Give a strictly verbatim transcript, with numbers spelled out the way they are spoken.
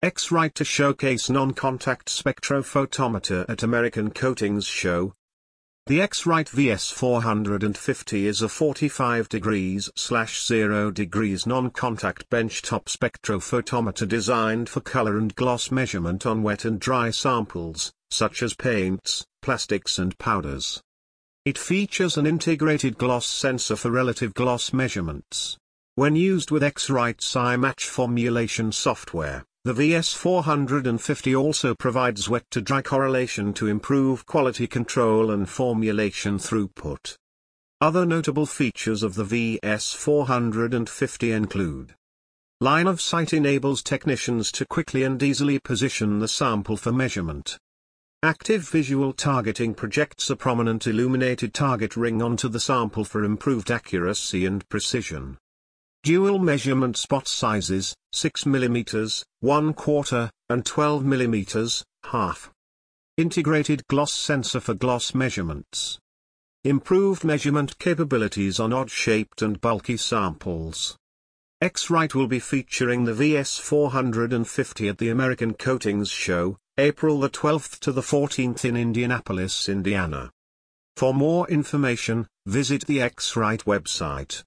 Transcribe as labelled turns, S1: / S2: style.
S1: X-Rite to showcase non-contact spectrophotometer at American Coatings Show. The X-Rite V S four fifty is a forty-five degrees slash zero degrees non-contact benchtop spectrophotometer designed for color and gloss measurement on wet and dry samples, such as paints, plastics and powders. It features an integrated gloss sensor for relative gloss measurements. When used with X-Rite's iMatch formulation software, the V S four fifty also provides wet-to-dry correlation to improve quality control and formulation throughput. Other notable features of the V S four fifty include: line of sight enables technicians to quickly and easily position the sample for measurement. Active visual targeting projects a prominent illuminated target ring onto the sample for improved accuracy and precision. Dual measurement spot sizes, six millimeters, one quarter, and twelve millimeters, half. Integrated gloss sensor for gloss measurements. Improved measurement capabilities on odd-shaped and bulky samples. X-Rite will be featuring the V S four fifty at the American Coatings Show, April the twelfth to the fourteenth in Indianapolis, Indiana. For more information, visit the X-Rite website.